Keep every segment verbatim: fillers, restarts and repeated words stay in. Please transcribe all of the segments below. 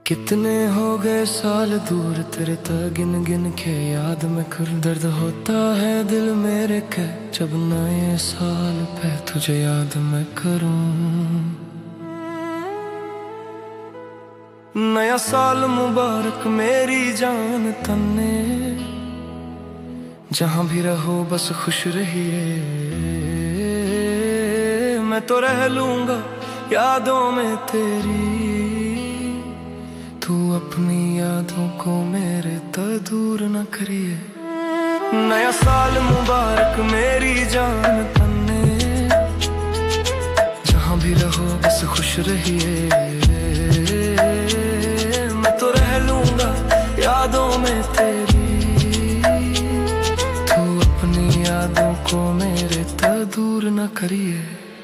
कितने हो गए साल दूर तेरे तक गिन गिन के याद में कर दर्द होता है दिल मेरे के जब नए साल पे तुझे याद मैं करूं। नया साल मुबारक मेरी जान तन्ने, जहां भी रहो बस खुश रहिए। मैं तो रह लूंगा यादों में तेरी, तू अपनी यादों को मेरे तक दूर न करिए। नया साल मुबारक मेरी जान तन्ने, जहां भी रहो बस खुश रहिए। मैं तो रह लूंगा यादों में तेरी, तू अपनी यादों को मेरे तक दूर न करिए।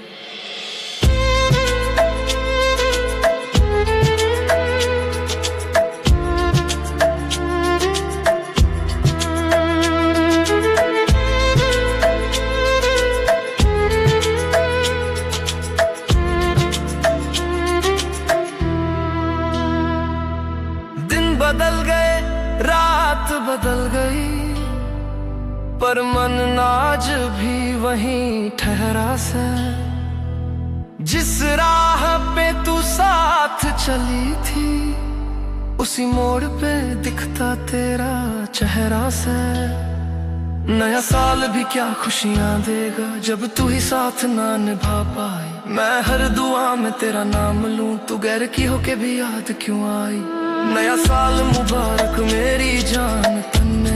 बदल गए रात बदल गई, पर मन आज भी वहीं ठहरा सा। जिस राह पे तू साथ चली थी, उसी मोड़ पे दिखता तेरा चेहरा सा। नया साल भी क्या खुशियां देगा जब तू ही साथ ना निभा पाई। मैं हर दुआ में तेरा नाम लूं, तू गैर की होके भी याद क्यों आई। नया साल मुबारक मेरी जान तन्ने,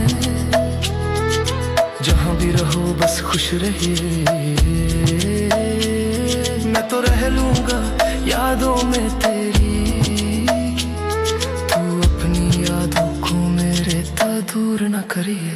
जहां भी रहो बस खुश रहिए। मैं तो रह लूंगा यादों में तेरी, तू अपनी यादों को मेरे तक दूर न करिए।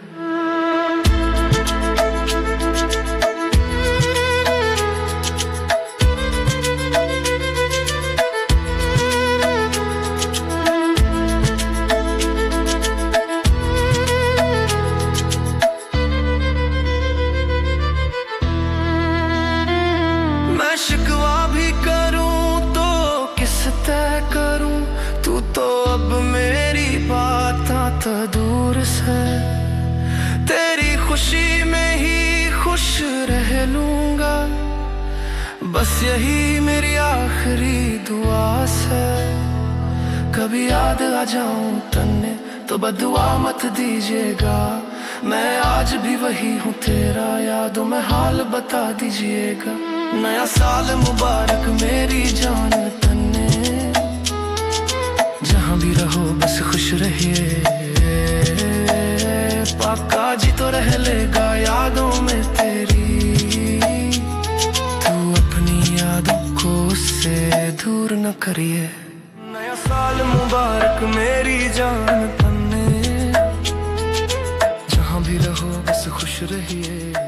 शिकवा भी करूं तो किस तय करूं, तू तो अब मेरी बातें तो दूर से। तेरी खुशी में ही खुश रह लूंगा, बस यही मेरी आखिरी दुआ से। कभी याद आ जाऊं तन्ने तो बदुआ मत दीजिएगा। मैं आज भी वही हूँ तेरा, यादों में हाल बता दीजिएगा। नया साल मुबारक मेरी जान तन्ने, जहां भी रहो बस खुश रहिए। पक्का जी तो रह लेगा यादों में तेरी, तू अपनी यादों को उससे दूर न करिए। नया साल मुबारक मेरी जान तन्ने, जहां भी रहो बस खुश रहिए।